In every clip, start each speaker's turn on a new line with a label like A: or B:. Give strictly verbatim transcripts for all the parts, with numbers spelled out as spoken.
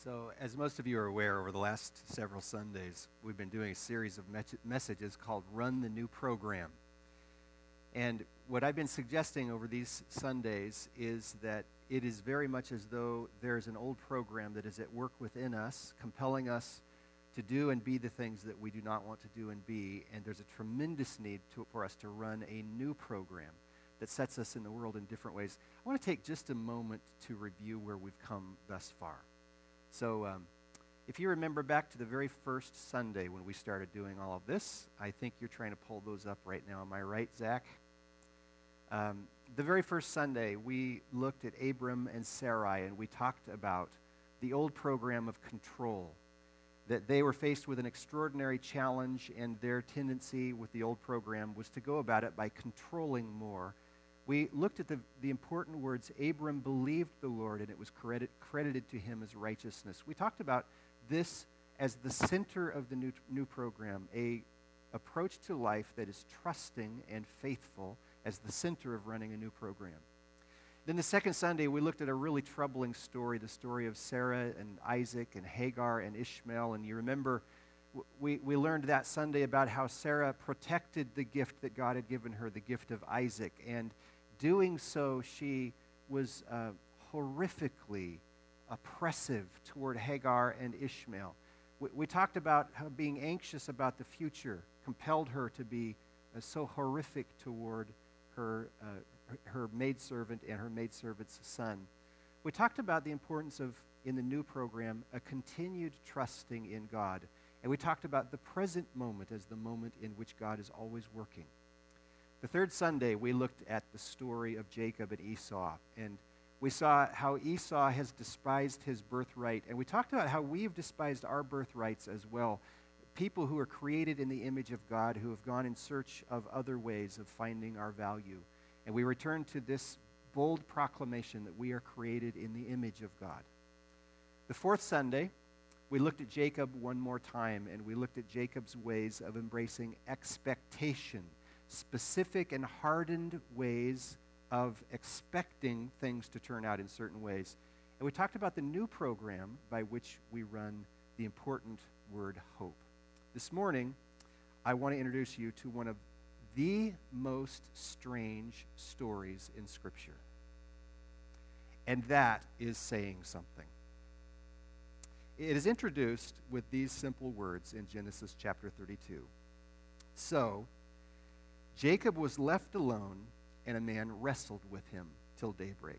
A: So, as most of you are aware, over the last several Sundays, we've been doing a series of me- messages called Run the New Program. And what I've been suggesting over these Sundays is that it is very much as though there's an old program that is at work within us, compelling us to do and be the things that we do not want to do and be, and there's a tremendous need to, for us to run a new program that sets us in the world in different ways. I want to take just a moment to review where we've come thus far. So um, if you remember back to the very first Sunday when we started doing all of this, I think you're trying to pull those up right now. Am I right, Zach? Um, the very first Sunday, we looked at Abram and Sarai, and we talked about the old program of control, that they were faced with an extraordinary challenge, and their tendency with the old program was to go about it by controlling more. We looked at the, the important words, Abram believed the Lord, and it was credit, credited to him as righteousness. We talked about this as the center of the new, new program, a approach to life that is trusting and faithful as the center of running a new program. Then the second Sunday, we looked at a really troubling story, the story of Sarah and Isaac and Hagar and Ishmael. And you remember, we, we learned that Sunday about how Sarah protected the gift that God had given her, the gift of Isaac. And doing so, she was uh, horrifically oppressive toward Hagar and Ishmael. We, we talked about how being anxious about the future compelled her to be uh, so horrific toward her uh, her maidservant and her maidservant's son. We talked about the importance of, in the new program, a continued trusting in God. And we talked about the present moment as the moment in which God is always working. The third Sunday, we looked at the story of Jacob and Esau. And we saw how Esau has despised his birthright. And we talked about how we have despised our birthrights as well. People who are created in the image of God, who have gone in search of other ways of finding our value. And we return to this bold proclamation that we are created in the image of God. The fourth Sunday, we looked at Jacob one more time, and we looked at Jacob's ways of embracing expectation, specific and hardened ways of expecting things to turn out in certain ways. And we talked about the new program by which we run the important word hope. This morning, I want to introduce you to one of the most strange stories in Scripture. And that is saying something. It is introduced with these simple words in Genesis chapter thirty-two. So, Jacob was left alone, and a man wrestled with him till daybreak.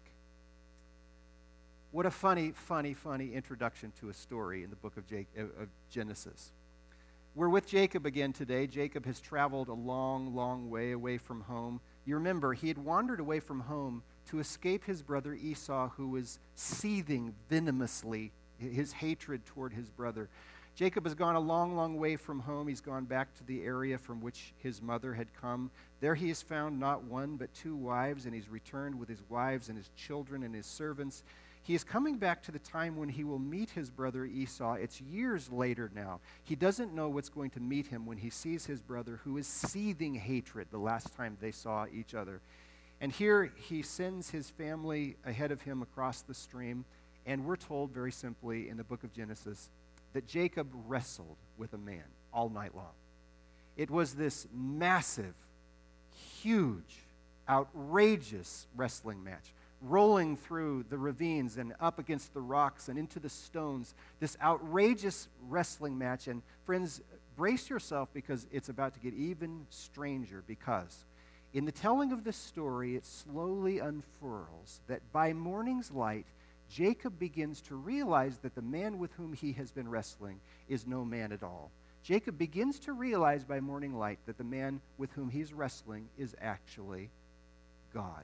A: What a funny, funny, funny introduction to a story in the book of, Jake, of Genesis. We're with Jacob again today. Jacob has traveled a long, long way away from home. You remember, he had wandered away from home to escape his brother Esau, who was seething venomously, his hatred toward his brother. Jacob has gone a long, long way from home. He's gone back to the area from which his mother had come. There he has found not one but two wives, and he's returned with his wives and his children and his servants. He is coming back to the time when he will meet his brother Esau. It's years later now. He doesn't know what's going to meet him when he sees his brother, who is seething hatred the last time they saw each other. And here he sends his family ahead of him across the stream, and we're told very simply in the book of Genesis that Jacob wrestled with a man all night long. It was this massive, huge, outrageous wrestling match, rolling through the ravines and up against the rocks and into the stones, this outrageous wrestling match. And friends, brace yourself, because it's about to get even stranger, because in the telling of this story, it slowly unfurls that by morning's light, Jacob begins to realize that the man with whom he has been wrestling is no man at all. Jacob begins to realize by morning light that the man with whom he's wrestling is actually God.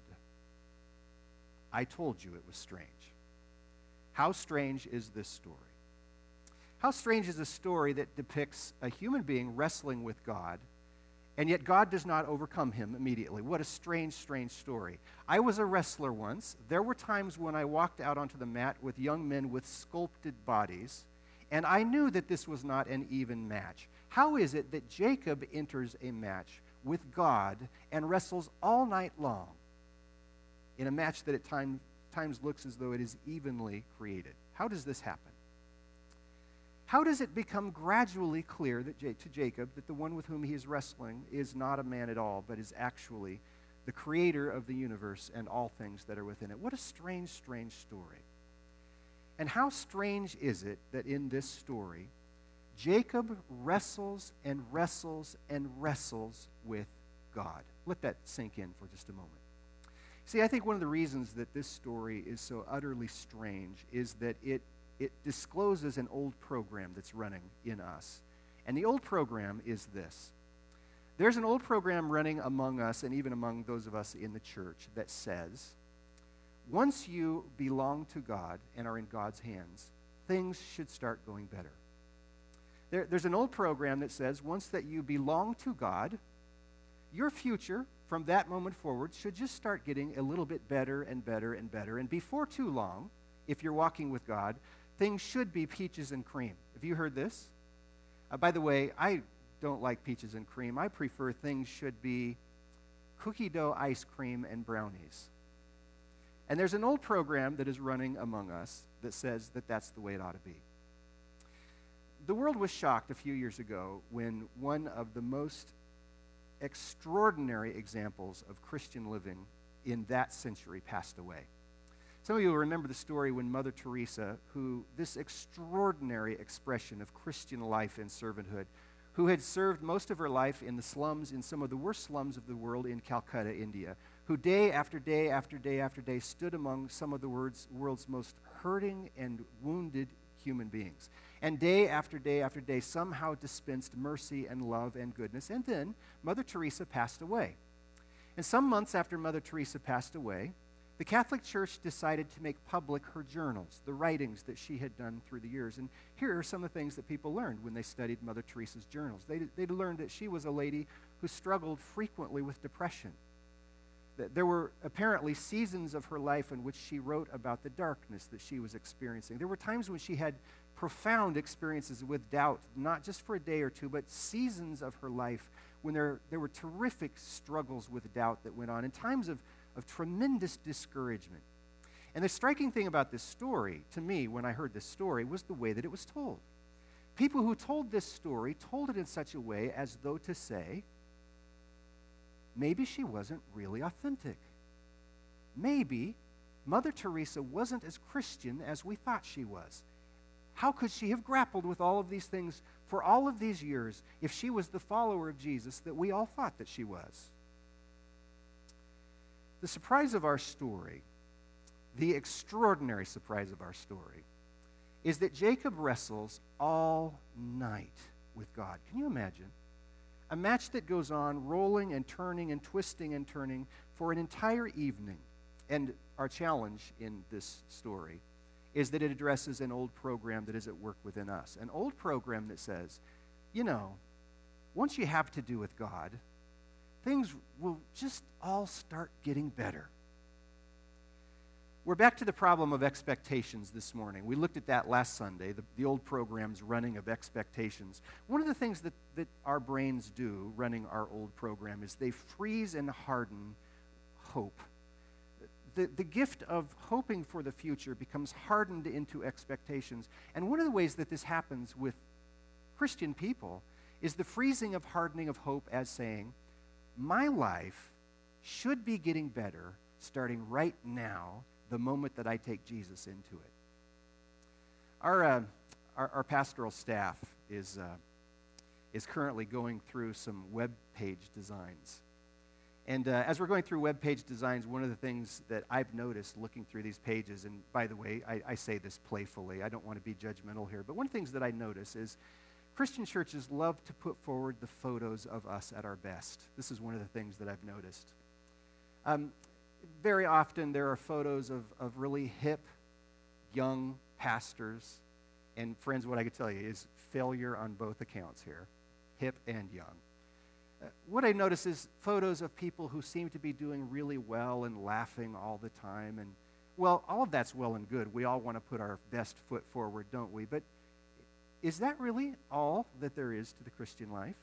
A: I told you it was strange. How strange is this story? How strange is a story that depicts a human being wrestling with God, and yet God does not overcome him immediately? What a strange, strange story. I was a wrestler once. There were times when I walked out onto the mat with young men with sculpted bodies, and I knew that this was not an even match. How is it that Jacob enters a match with God and wrestles all night long in a match that at time, times looks as though it is evenly created? How does this happen? How does it become gradually clear that J- to Jacob that the one with whom he is wrestling is not a man at all, but is actually the creator of the universe and all things that are within it? What a strange, strange story. And how strange is it that in this story, Jacob wrestles and wrestles and wrestles with God? Let that sink in for just a moment. See, I think one of the reasons that this story is so utterly strange is that it, it discloses an old program that's running in us. And the old program is this. There's an old program running among us and even among those of us in the church that says, once you belong to God and are in God's hands, things should start going better. There, there's an old program that says once that you belong to God, your future from that moment forward should just start getting a little bit better and better and better. And before too long, if you're walking with God, things should be peaches and cream. Have you heard this? Uh, by the way, I don't like peaches and cream. I prefer things should be cookie dough ice cream and brownies. And there's an old program that is running among us that says that that's the way it ought to be. The world was shocked a few years ago when one of the most extraordinary examples of Christian living in that century passed away. Some of you will remember the story when Mother Teresa, who this extraordinary expression of Christian life and servanthood, who had served most of her life in the slums, in some of the worst slums of the world in Calcutta, India, who day after day after day after day stood among some of the world's, world's most hurting and wounded human beings. And day after day after day somehow dispensed mercy and love and goodness. And then Mother Teresa passed away. And some months after Mother Teresa passed away, the Catholic Church decided to make public her journals, the writings that she had done through the years. And here are some of the things that people learned when they studied Mother Teresa's journals. They, they learned that she was a lady who struggled frequently with depression. That there were apparently seasons of her life in which she wrote about the darkness that she was experiencing. There were times when she had profound experiences with doubt, not just for a day or two, but seasons of her life when there, there were terrific struggles with doubt that went on, and times of, of tremendous discouragement. And the striking thing about this story, to me, when I heard this story, was the way that it was told. People who told this story told it in such a way as though to say, maybe she wasn't really authentic. Maybe Mother Teresa wasn't as Christian as we thought she was. How could she have grappled with all of these things for all of these years if she was the follower of Jesus that we all thought that she was? The surprise of our story, the extraordinary surprise of our story, is that Jacob wrestles all night with God. Can you imagine? A match that goes on rolling and turning and twisting and turning for an entire evening. And our challenge in this story is that it addresses an old program that is at work within us. An old program that says, you know, once you have to do with God, things will just all start getting better. We're back to the problem of expectations this morning. We looked at that last Sunday, the, the old program's running of expectations. One of the things that, that our brains do running our old program is they freeze and harden hope. The, the gift of hoping for the future becomes hardened into expectations. And one of the ways that this happens with Christian people is the freezing of hardening of hope as saying, my life should be getting better starting right now, the moment that I take Jesus into it. Our, uh, our, our pastoral staff is, uh, is currently going through some web page designs. And uh, as we're going through web page designs, one of the things that I've noticed looking through these pages, and by the way, I, I say this playfully, I don't want to be judgmental here, but one of the things that I notice is Christian churches love to put forward the photos of us at our best. This is one of the things that I've noticed. Um, very often there are photos of, of really hip, young pastors. And friends, what I could tell you is failure on both accounts here, hip and young. Uh, what I notice is photos of people who seem to be doing really well and laughing all the time. And, well, all of that's well and good. We all want to put our best foot forward, don't we? But is that really all that there is to the Christian life?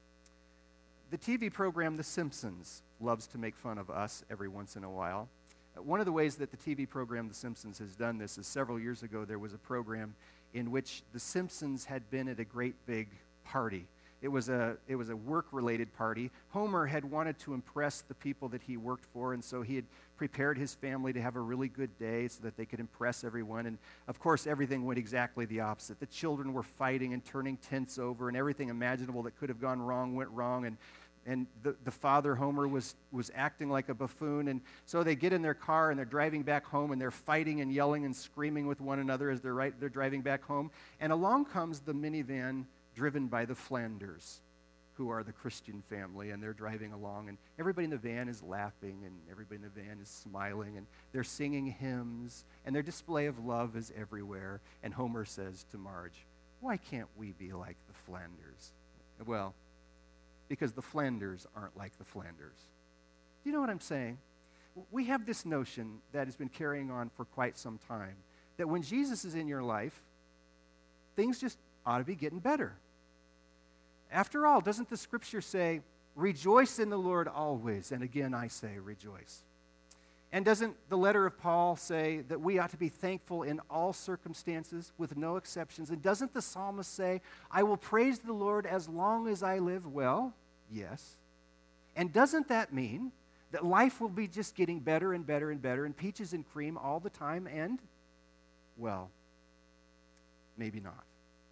A: The T V program The Simpsons loves to make fun of us every once in a while. One of the ways that the T V program The Simpsons has done this is several years ago there was a program in which the Simpsons had been at a great big party. It was a it was a work-related party. Homer had wanted to impress the people that he worked for, and so he had prepared his family to have a really good day so that they could impress everyone. And of course, everything went exactly the opposite. The children were fighting and turning tents over, and everything imaginable that could have gone wrong went wrong. And and the, the father, Homer, was was acting like a buffoon. And so they get in their car and they're driving back home, and they're fighting and yelling and screaming with one another as they're right, they're driving back home. And along comes the minivan driven by the Flanders, who are the Christian family, and they're driving along, and everybody in the van is laughing, and everybody in the van is smiling, and they're singing hymns, and their display of love is everywhere. And Homer says to Marge, "Why can't we be like the Flanders?" Well, because the Flanders aren't like the Flanders. Do you know what I'm saying? We have this notion that has been carrying on for quite some time, that when Jesus is in your life, things just ought to be getting better. After all, doesn't the Scripture say, "Rejoice in the Lord always," and again I say, rejoice? And doesn't the letter of Paul say that we ought to be thankful in all circumstances with no exceptions? And doesn't the psalmist say, "I will praise the Lord as long as I live"? Well, yes. And doesn't that mean that life will be just getting better and better and better and peaches and cream all the time? And, well, maybe not.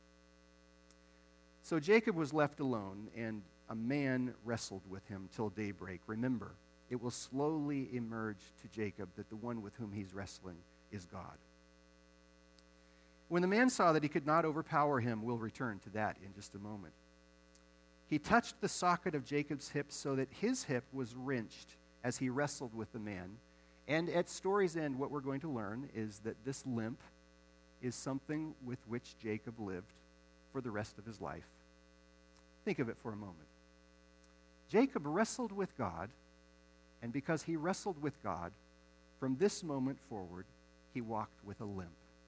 A: So Jacob was left alone, and a man wrestled with him till daybreak. Remember, it will slowly emerge to Jacob that the one with whom he's wrestling is God. When the man saw that he could not overpower him, we'll return to that in just a moment, he touched the socket of Jacob's hip so that his hip was wrenched as he wrestled with the man. And at story's end, what we're going to learn is that this limp is something with which Jacob lived for the rest of his life. Think of it for a moment. Jacob wrestled with God, and because he wrestled with God, from this moment forward, he walked with a limp.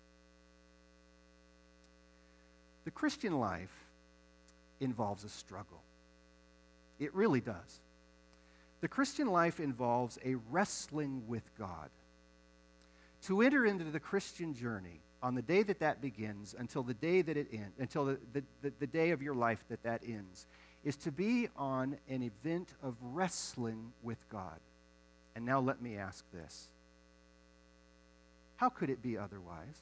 A: The Christian life involves a struggle. It really does. The Christian life involves a wrestling with God. To enter into the Christian journey, on the day that that begins until the day that it ends, until the, the, the, the day of your life that that ends, is to be on an event of wrestling with God. And now let me ask this. How could it be otherwise?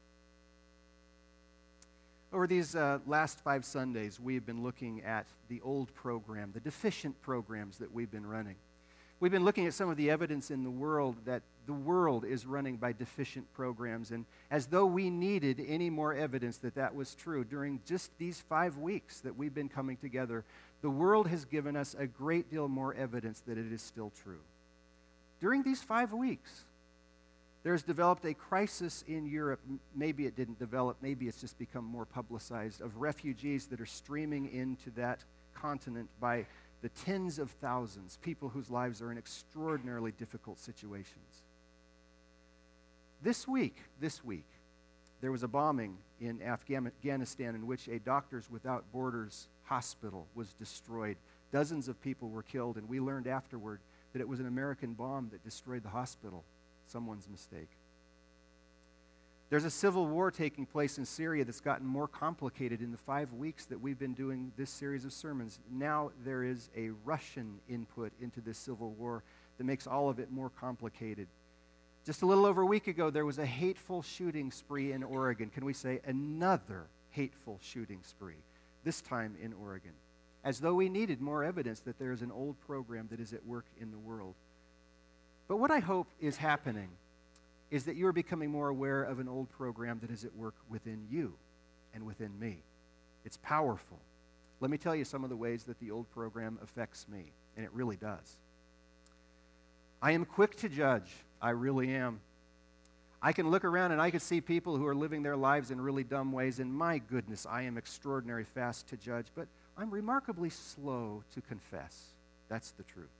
A: Over these uh, last five Sundays, we've been looking at the old program, the deficient programs that we've been running. We've been looking at some of the evidence in the world that the world is running by deficient programs, and as though we needed any more evidence that that was true, during just these five weeks that we've been coming together, the world has given us a great deal more evidence that it is still true. During these five weeks, there's developed a crisis in Europe. Maybe it didn't develop, maybe it's just become more publicized, of refugees that are streaming into that continent by the tens of thousands, people whose lives are in extraordinarily difficult situations. This week, this week, there was a bombing in Afghanistan in which a Doctors Without Borders hospital was destroyed. Dozens of people were killed, and we learned afterward that it was an American bomb that destroyed the hospital. Someone's mistake. There's a civil war taking place in Syria that's gotten more complicated in the five weeks that we've been doing this series of sermons. Now there is a Russian input into this civil war that makes all of it more complicated. Just a little over a week ago, there was a hateful shooting spree in Oregon. Can we say another hateful shooting spree, this time in Oregon? As though we needed more evidence that there is an old program that is at work in the world. But what I hope is happening is that you're becoming more aware of an old program that is at work within you and within me. It's powerful. Let me tell you some of the ways that the old program affects me, and it really does. I am quick to judge. I really am. I can look around and I can see people who are living their lives in really dumb ways, and my goodness, I am extraordinarily fast to judge, but I'm remarkably slow to confess. That's the truth.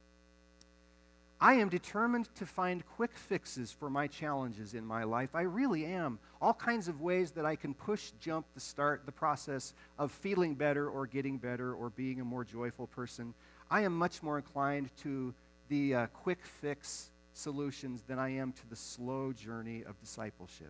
A: I am determined to find quick fixes for my challenges in my life. I really am. All kinds of ways that I can push, jump, the start, the process of feeling better or getting better or being a more joyful person. I am much more inclined to the uh, quick fix solutions than I am to the slow journey of discipleship.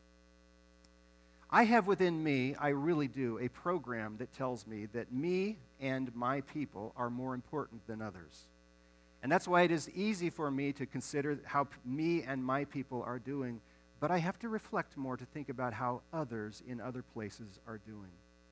A: I have within me, I really do, a program that tells me that me and my people are more important than others. And that's why it is easy for me to consider how p- me and my people are doing, but I have to reflect more to think about how others in other places are doing.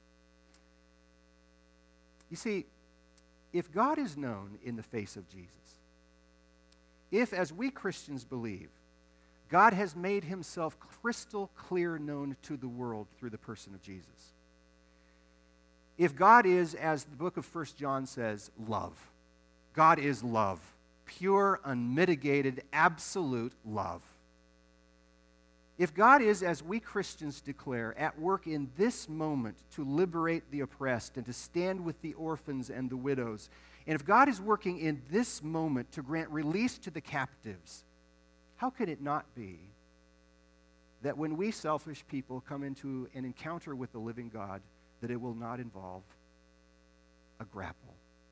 A: You see, if God is known in the face of Jesus, if, as we Christians believe, God has made himself crystal clear known to the world through the person of Jesus, if God is, as the book of First John says, love, God is love, pure, unmitigated, absolute love. If God is, as we Christians declare, at work in this moment to liberate the oppressed and to stand with the orphans and the widows, and if God is working in this moment to grant release to the captives, how could it not be that when we selfish people come into an encounter with the living God, that it will not involve a grapple?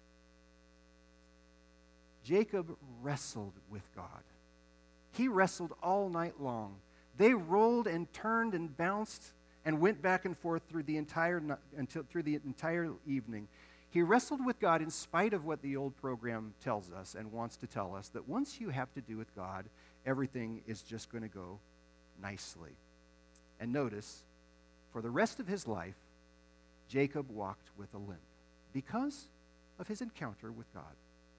A: Jacob wrestled with God. He wrestled all night long. They rolled and turned and bounced and went back and forth through the entire until through the entire evening. He wrestled with God in spite of what the old program tells us and wants to tell us, that once you have to do with God, everything is just going to go nicely. And notice, for the rest of his life, Jacob walked with a limp because of his encounter with God.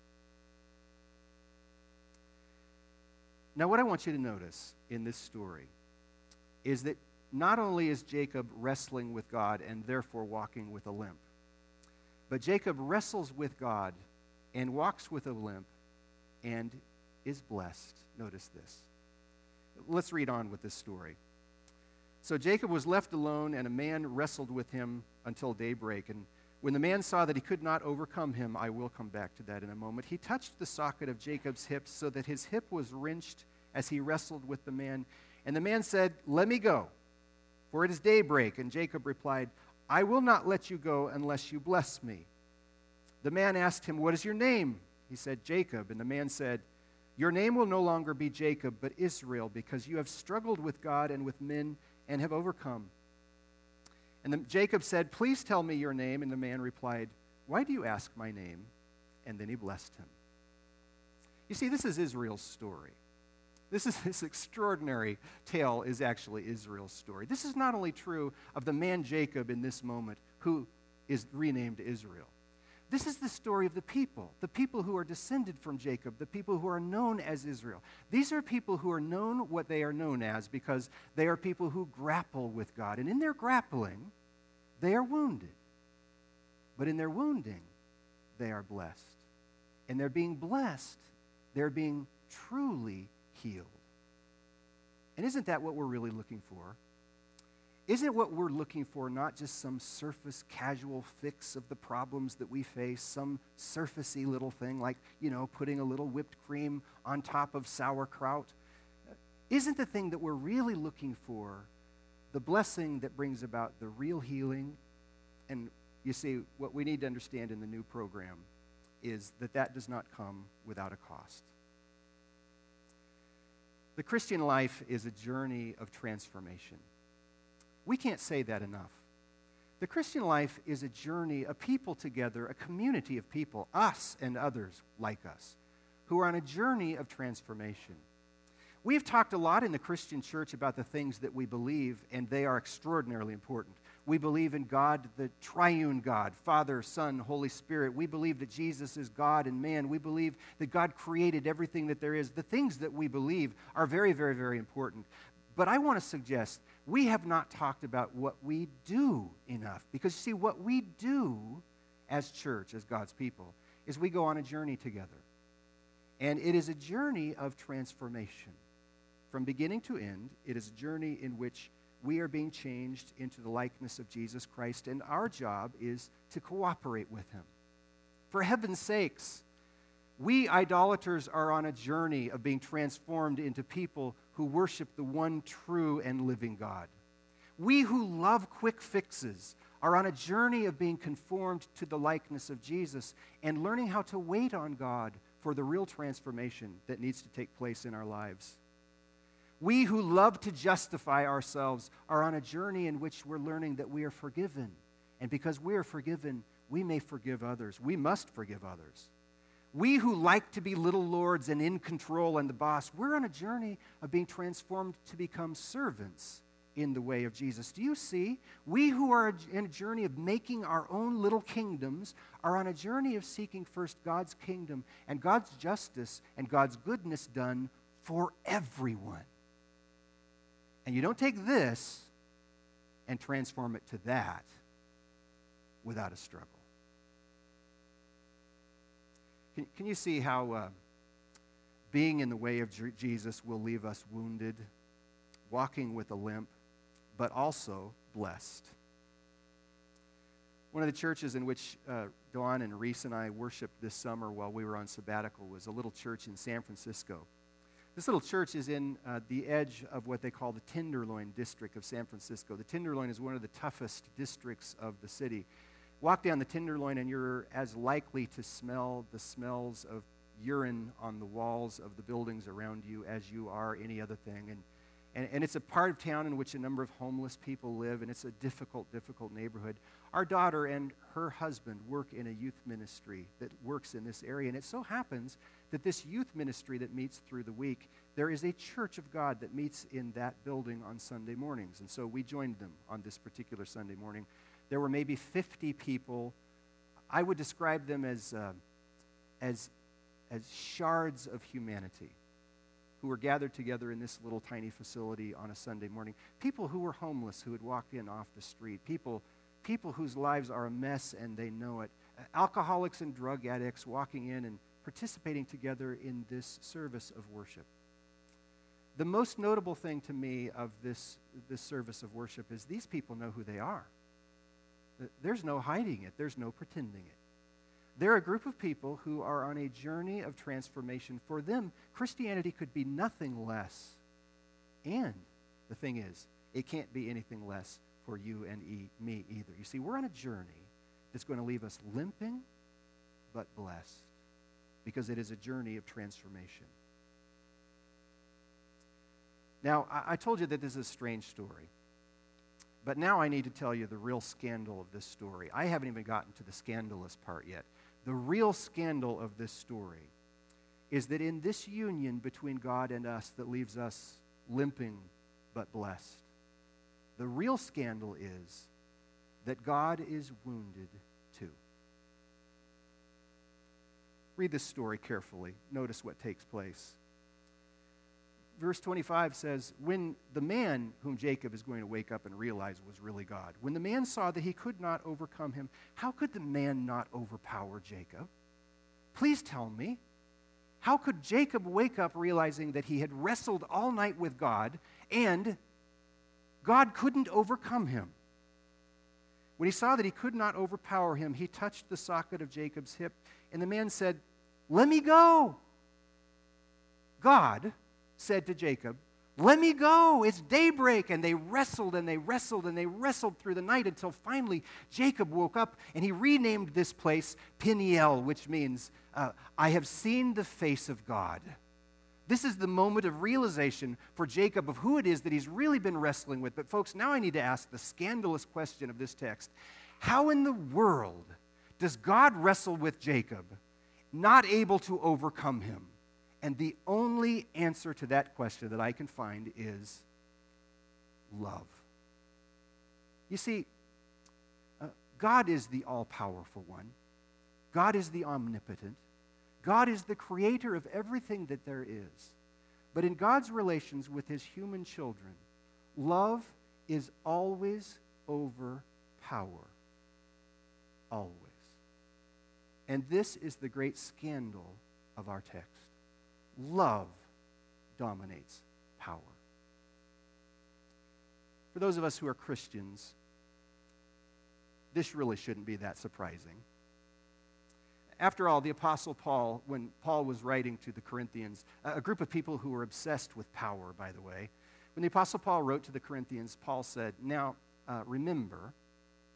A: Now, what I want you to notice in this story is that not only is Jacob wrestling with God and therefore walking with a limp, but Jacob wrestles with God and walks with a limp and is blessed. Notice this. Let's read on with this story. So Jacob was left alone, and a man wrestled with him until daybreak. And when the man saw that he could not overcome him, I will come back to that in a moment, he touched the socket of Jacob's hips so that his hip was wrenched as he wrestled with the man. And the man said, "Let me go, for it is daybreak." And Jacob replied, "I will not let you go unless you bless me." The man asked him, "What is your name?" He said, "Jacob." And the man said, "Your name will no longer be Jacob, but Israel, because you have struggled with God and with men and have overcome." And the, Jacob said, "Please tell me your name." And the man replied, "Why do you ask my name?" And then he blessed him. You see, this is Israel's story. This is this extraordinary tale is actually Israel's story. This is not only true of the man Jacob in this moment, who is renamed Israel. This is the story of the people, the people who are descended from Jacob, the people who are known as Israel. These are people who are known what they are known as because they are people who grapple with God. And in their grappling, they are wounded. But in their wounding, they are blessed. And they're being blessed, they're being truly healed. And isn't that what we're really looking for? Isn't what we're looking for not just some surface casual fix of the problems that we face, some surfacey little thing like, you know, putting a little whipped cream on top of sauerkraut? Isn't the thing that we're really looking for the blessing that brings about the real healing? And you see, what we need to understand in the new program is that that does not come without a cost. The Christian life is a journey of transformation. We can't say that enough. The Christian life is a journey, a people together, a community of people, us and others like us, who are on a journey of transformation. We've talked a lot in the Christian church about the things that we believe, and they are extraordinarily important. We believe in God, the triune God, Father, Son, Holy Spirit. We believe that Jesus is God and man. We believe that God created everything that there is. The things that we believe are very, very, very important. But I want to suggest we have not talked about what we do enough. Because, you see, what we do as church, as God's people, is we go on a journey together. And it is a journey of transformation. From beginning to end, it is a journey in which we are being changed into the likeness of Jesus Christ, and our job is to cooperate with him. For heaven's sakes, we idolaters are on a journey of being transformed into people who worship the one true and living God. We who love quick fixes are on a journey of being conformed to the likeness of Jesus and learning how to wait on God for the real transformation that needs to take place in our lives. We who love to justify ourselves are on a journey in which we're learning that we are forgiven. And because we are forgiven, we may forgive others. We must forgive others. We who like to be little lords and in control and the boss, we're on a journey of being transformed to become servants in the way of Jesus. Do you see? We who are in a journey of making our own little kingdoms are on a journey of seeking first God's kingdom and God's justice and God's goodness done for everyone. And you don't take this and transform it to that without a struggle. Can, can you see how uh, being in the way of J- Jesus will leave us wounded, walking with a limp, but also blessed? One of the churches in which uh, Dawn and Reese and I worshiped this summer while we were on sabbatical was a little church in San Francisco. This little church is in uh, the edge of what they call the Tenderloin district of San Francisco. The Tenderloin is one of the toughest districts of the city. Walk down the Tenderloin and you're as likely to smell the smells of urine on the walls of the buildings around you as you are any other thing. And, and, and it's a part of town in which a number of homeless people live, and it's a difficult, difficult neighborhood. Our daughter and her husband work in a youth ministry that works in this area, and it so happens that this youth ministry that meets through the week, there is a church of God that meets in that building on Sunday mornings. And so we joined them on this particular Sunday morning. There were maybe fifty people. I would describe them as, uh, as, as shards of humanity who were gathered together in this little tiny facility on a Sunday morning. People who were homeless, who had walked in off the street. People, people whose lives are a mess and they know it. Alcoholics and drug addicts walking in and participating together in this service of worship. The most notable thing to me of this, this service of worship is these people know who they are. There's no hiding it. There's no pretending it. They're a group of people who are on a journey of transformation. For them, Christianity could be nothing less. And the thing is, it can't be anything less for you and e- me either. You see, we're on a journey that's going to leave us limping but blessed, because it is a journey of transformation. Now, I, I told you that this is a strange story. But now I need to tell you the real scandal of this story. I haven't even gotten to the scandalous part yet. The real scandal of this story is that in this union between God and us that leaves us limping but blessed, the real scandal is that God is wounded too. Read this story carefully. Notice what takes place. Verse twenty-five says, when the man whom Jacob is going to wake up and realize was really God, when the man saw that he could not overcome him, how could the man not overpower Jacob? Please tell me, how could Jacob wake up realizing that he had wrestled all night with God and God couldn't overcome him? When he saw that he could not overpower him, he touched the socket of Jacob's hip, and the man said, let me go. God said to Jacob, let me go, it's daybreak. And they wrestled and they wrestled and they wrestled through the night until finally Jacob woke up and he renamed this place Peniel, which means, uh, I have seen the face of God. This is the moment of realization for Jacob of who it is that he's really been wrestling with. But folks, now I need to ask the scandalous question of this text. How in the world does God wrestle with Jacob, not able to overcome him? And the only answer to that question that I can find is love. You see, uh, God is the all-powerful one. God is the omnipotent. God is the creator of everything that there is. But in God's relations with his human children, love is always over power. Always. And this is the great scandal of our text. Love dominates power. For those of us who are Christians, this really shouldn't be that surprising. After all, the Apostle Paul, when Paul was writing to the Corinthians, a group of people who were obsessed with power, by the way, when the Apostle Paul wrote to the Corinthians, Paul said, now, uh, remember,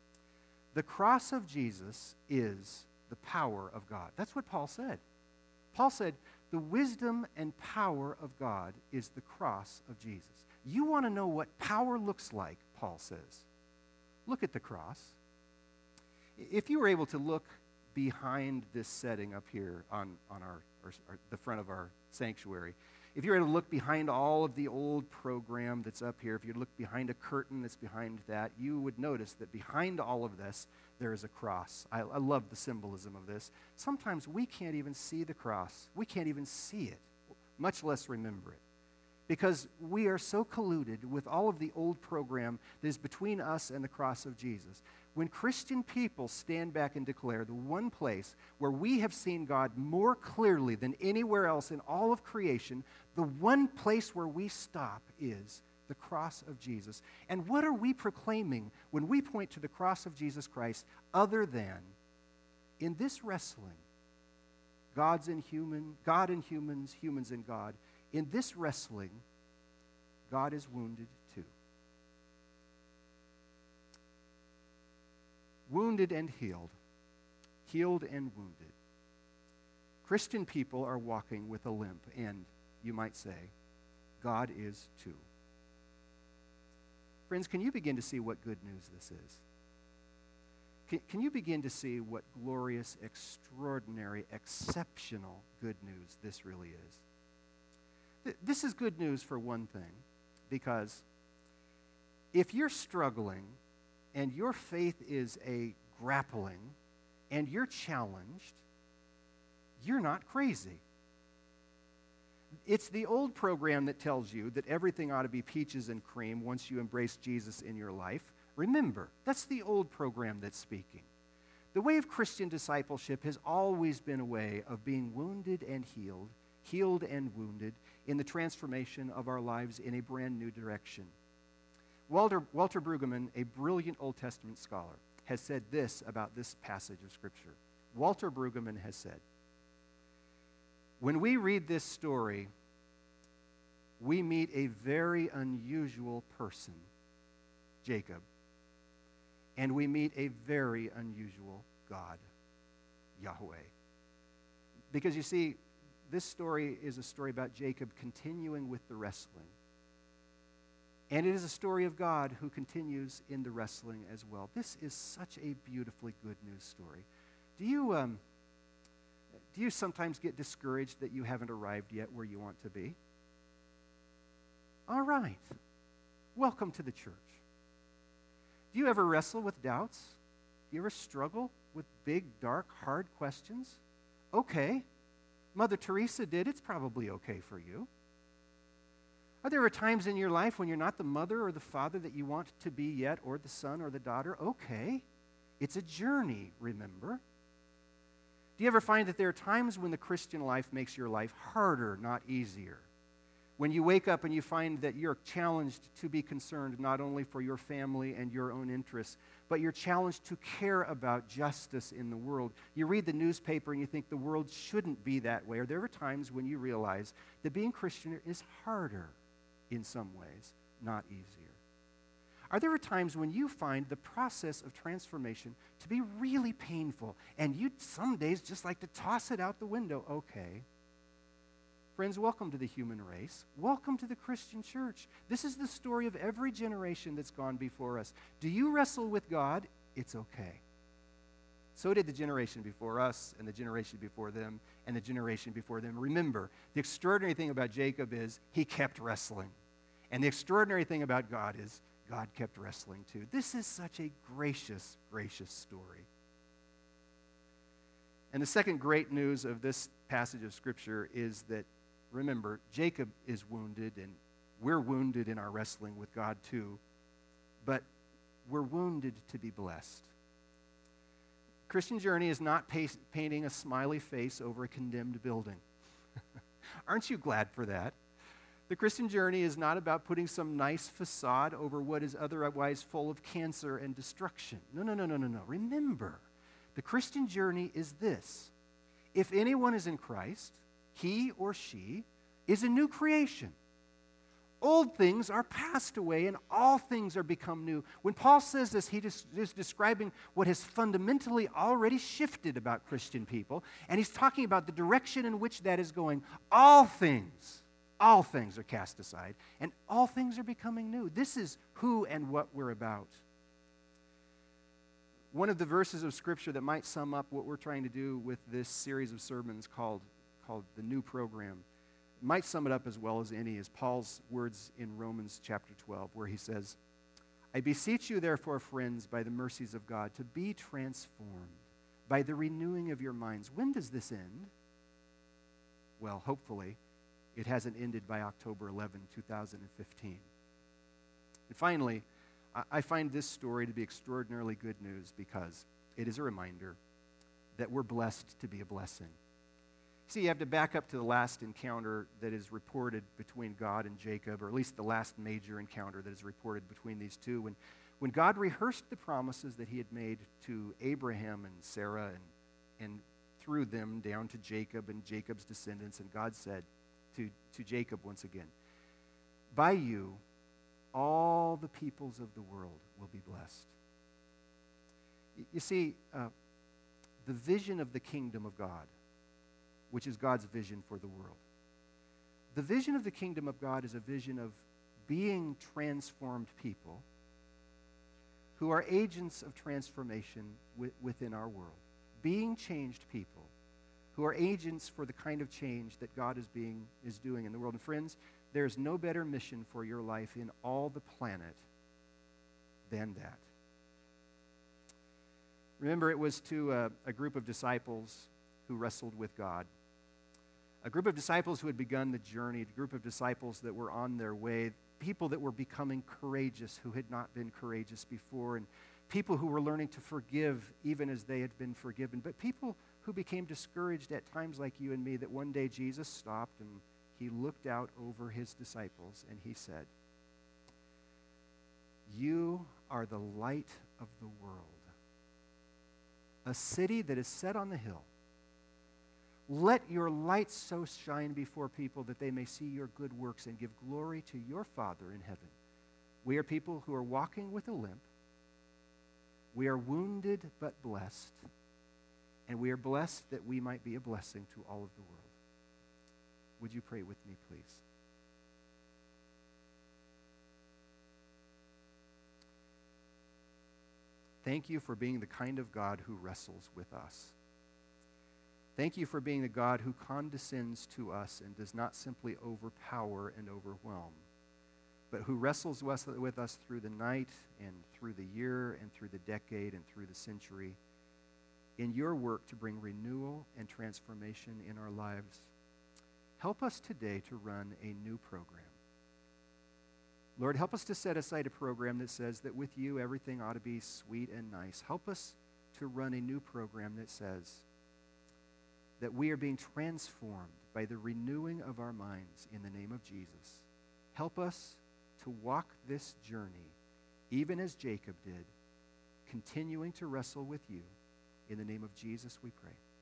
A: the cross of Jesus is the power of God. That's what Paul said. Paul said, the wisdom and power of God is the cross of Jesus. You want to know what power looks like, Paul says. Look at the cross. If you were able to look behind this setting up here on, on our, our, our the front of our sanctuary, if you were able to look behind all of the old program that's up here, if you look behind a curtain that's behind that, you would notice that behind all of this, there is a cross. I, I love the symbolism of this. Sometimes we can't even see the cross. We can't even see it, much less remember it, because we are so colluded with all of the old program that is between us and the cross of Jesus. When Christian people stand back and declare the one place where we have seen God more clearly than anywhere else in all of creation, the one place where we stop is the cross of Jesus. And what are we proclaiming when we point to the cross of Jesus Christ other than, in this wrestling, God's and human, God and humans, humans and God, in this wrestling, God is wounded too. Wounded and healed, healed and wounded. Christian people are walking with a limp, and you might say, God is too. Friends, can you begin to see what good news this is? Can, can you begin to see what glorious, extraordinary, exceptional good news this really is? Th- this is good news for one thing, because if you're struggling and your faith is a grappling and you're challenged, you're not crazy. It's the old program that tells you that everything ought to be peaches and cream once you embrace Jesus in your life. Remember, that's the old program that's speaking. The way of Christian discipleship has always been a way of being wounded and healed, healed and wounded in the transformation of our lives in a brand new direction. Walter, Walter Brueggemann, a brilliant Old Testament scholar, has said this about this passage of Scripture. Walter Brueggemann has said, when we read this story, we meet a very unusual person, Jacob, and we meet a very unusual God, Yahweh. Because you see, this story is a story about Jacob continuing with the wrestling. And it is a story of God who continues in the wrestling as well. This is such a beautifully good news story. Do you, um, do you sometimes get discouraged that you haven't arrived yet where you want to be? All right. Welcome to the church. Do you ever wrestle with doubts? Do you ever struggle with big, dark, hard questions? Okay. Mother Teresa did. It's probably okay for you. Are there times in your life when you're not the mother or the father that you want to be yet, or the son or the daughter? Okay. It's a journey, remember. Do you ever find that there are times when the Christian life makes your life harder, not easier? When you wake up and you find that you're challenged to be concerned not only for your family and your own interests, but you're challenged to care about justice in the world. You read the newspaper and you think the world shouldn't be that way. Or there are times when you realize that being Christian is harder in some ways, not easier. Are there times when you find the process of transformation to be really painful and you'd some days just like to toss it out the window? Okay. Friends, welcome to the human race. Welcome to the Christian church. This is the story of every generation that's gone before us. Do you wrestle with God? It's okay. So did the generation before us, and the generation before them, and the generation before them. Remember, the extraordinary thing about Jacob is he kept wrestling. And the extraordinary thing about God is God kept wrestling too. This is such a gracious, gracious story. And the second great news of this passage of Scripture is that, remember, Jacob is wounded, and we're wounded in our wrestling with God too, but we're wounded to be blessed. Christian journey is not pa- painting a smiley face over a condemned building. Aren't you glad for that? The Christian journey is not about putting some nice facade over what is otherwise full of cancer and destruction. No, no, no, no, no, no. Remember, the Christian journey is this. If anyone is in Christ, he or she is a new creation. Old things are passed away and all things are become new. When Paul says this, he just is describing what has fundamentally already shifted about Christian people, and he's talking about the direction in which that is going. All things, all things are cast aside, and all things are becoming new. This is who and what we're about. One of the verses of Scripture that might sum up what we're trying to do with this series of sermons called, called the New Program might sum it up as well as any is Paul's words in Romans chapter twelve, where he says, I beseech you, therefore, friends, by the mercies of God, to be transformed by the renewing of your minds. When does this end? Well, hopefully, it hasn't ended by October eleventh, two thousand fifteen. And finally, I find this story to be extraordinarily good news because it is a reminder that we're blessed to be a blessing. See, you have to back up to the last encounter that is reported between God and Jacob, or at least the last major encounter that is reported between these two. When, when God rehearsed the promises that he had made to Abraham and Sarah and, and through them down to Jacob and Jacob's descendants, and God said to, to Jacob once again, by you, all the peoples of the world will be blessed. You, you see, uh, the vision of the kingdom of God, which is God's vision for the world. The vision of the kingdom of God is a vision of being transformed people who are agents of transformation wi- within our world. Being changed people who are agents for the kind of change that God is being is doing in the world. And friends, there is no better mission for your life in all the planet than that. Remember, it was to a, a group of disciples who wrestled with God. A group of disciples who had begun the journey, a group of disciples that were on their way, people that were becoming courageous who had not been courageous before, and people who were learning to forgive even as they had been forgiven, but people who became discouraged at times like you and me, that one day Jesus stopped and he looked out over his disciples and he said, you are the light of the world, a city that is set on the hill. Let your light so shine before people that they may see your good works and give glory to your Father in heaven. We are people who are walking with a limp. We are wounded but blessed. And we are blessed that we might be a blessing to all of the world. Would you pray with me, please? Thank you for being the kind of God who wrestles with us. Thank you for being the God who condescends to us and does not simply overpower and overwhelm, but who wrestles with us through the night and through the year and through the decade and through the century in your work to bring renewal and transformation in our lives. Help us today to run a new program. Lord, help us to set aside a program that says that with you everything ought to be sweet and nice. Help us to run a new program that says that we are being transformed by the renewing of our minds in the name of Jesus. Help us to walk this journey, even as Jacob did, continuing to wrestle with you. In the name of Jesus we pray.